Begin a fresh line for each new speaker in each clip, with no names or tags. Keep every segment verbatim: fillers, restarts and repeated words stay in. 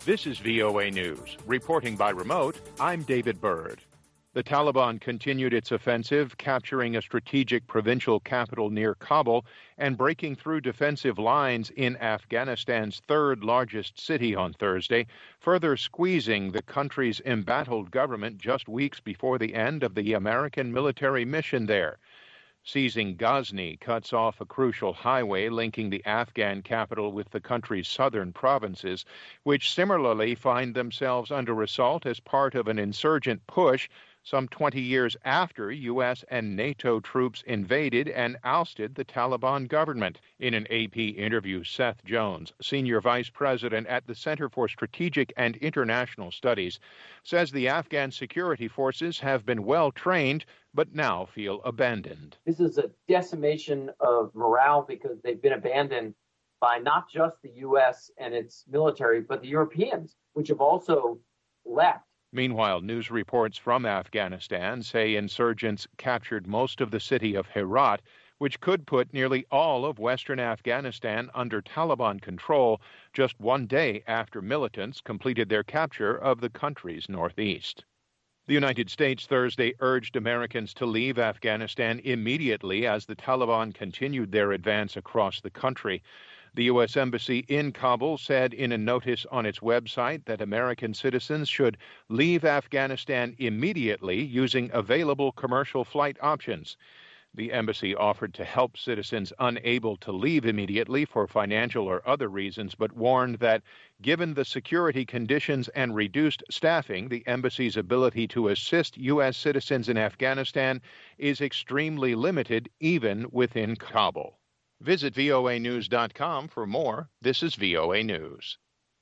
This is V O A News. Reporting by remote, I'm David Byrd. The Taliban continued its offensive, capturing a strategic provincial capital near Kabul and breaking through defensive lines in Afghanistan's third largest city on Thursday, further squeezing the country's embattled government just weeks before the end of the American military mission there. Seizing Ghazni cuts off a crucial highway linking the Afghan capital with the country's southern provinces, which similarly find themselves under assault as part of an insurgent push some twenty years after U S and NATO troops invaded and ousted the Taliban government. In an A P interview, Seth Jones, senior vice president at the Center for Strategic and International Studies, says the Afghan security forces have been well trained but now feel abandoned.
This is a decimation of morale because they've been abandoned by not just the U S and its military, but the Europeans, which have also left.
Meanwhile, news reports from Afghanistan say insurgents captured most of the city of Herat, which could put nearly all of western Afghanistan under Taliban control just one day after militants completed their capture of the country's northeast. The United States Thursday urged Americans to leave Afghanistan immediately as the Taliban continued their advance across the country. The U S Embassy in Kabul said in a notice on its website that American citizens should leave Afghanistan immediately using available commercial flight options. The embassy offered to help citizens unable to leave immediately for financial or other reasons, but warned that given the security conditions and reduced staffing, the embassy's ability to assist U S citizens in Afghanistan is extremely limited, even within Kabul. Visit V O A news dot com for more. This is V O A News.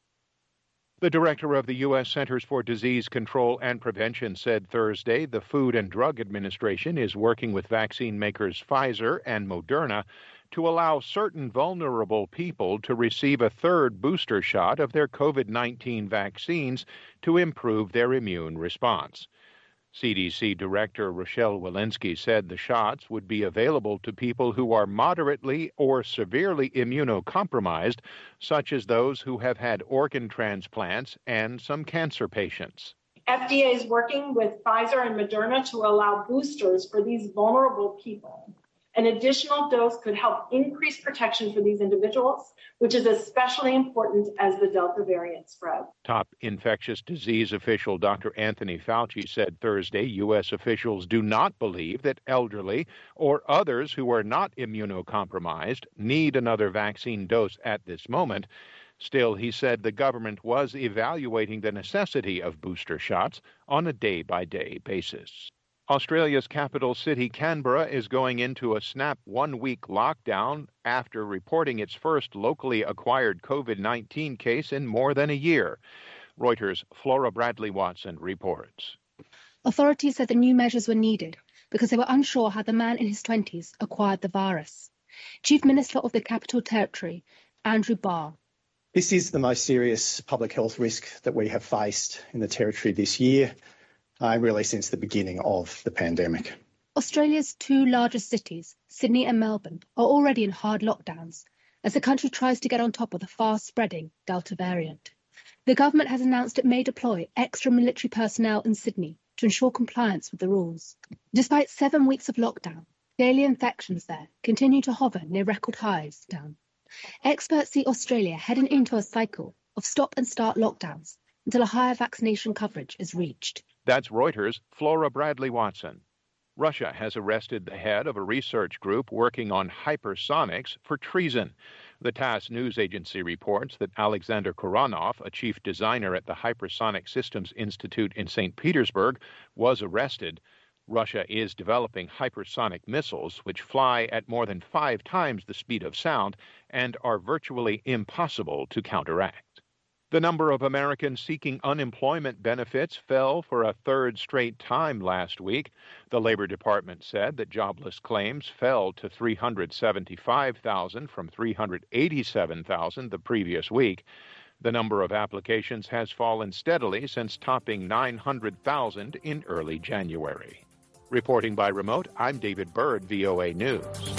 The director of the U S Centers for Disease Control and Prevention said Thursday the Food and Drug Administration is working with vaccine makers Pfizer and Moderna to allow certain vulnerable people to receive a third booster shot of their COVID nineteen vaccines to improve their immune response. C D C Director Rochelle Walensky said the shots would be available to people who are moderately or severely immunocompromised, such as those who have had organ transplants and some cancer patients.
F D A is working with Pfizer and Moderna to allow boosters for these vulnerable people. An additional dose could help increase protection for these individuals, which is especially important as the Delta variant spread.
Top infectious disease official Doctor Anthony Fauci said Thursday U S officials do not believe that elderly or others who are not immunocompromised need another vaccine dose at this moment. Still, he said the government was evaluating the necessity of booster shots on a day-by-day basis. Australia's capital city, Canberra, is going into a snap one-week lockdown after reporting its first locally acquired COVID nineteen case in more than a year. Reuters' Flora Bradley-Watson reports.
Authorities said the new measures were needed because they were unsure how the man in his twenties acquired the virus. Chief Minister of the Capital Territory, Andrew Barr.
This is the most serious public health risk that we have faced in the Territory this year. Uh, really since the beginning of the pandemic.
Australia's two largest cities, Sydney and Melbourne, are already in hard lockdowns as the country tries to get on top of the fast-spreading Delta variant. The government has announced it may deploy extra military personnel in Sydney to ensure compliance with the rules. Despite seven weeks of lockdown, daily infections there continue to hover near record highs down. Experts see Australia heading into a cycle of stop-and-start lockdowns until a higher vaccination coverage is reached.
That's Reuters' Flora Bradley-Watson. Russia has arrested the head of a research group working on hypersonics for treason. The TASS news agency reports that Alexander Koronov, a chief designer at the Hypersonic Systems Institute in Saint Petersburg, was arrested. Russia is developing hypersonic missiles which fly at more than five times the speed of sound and are virtually impossible to counteract. The number of Americans seeking unemployment benefits fell for a third straight time last week. The Labor Department said that jobless claims fell to three hundred seventy-five thousand from three hundred eighty-seven thousand the previous week. The number of applications has fallen steadily since topping nine hundred thousand in early January. Reporting by remote, I'm David Byrd, V O A News.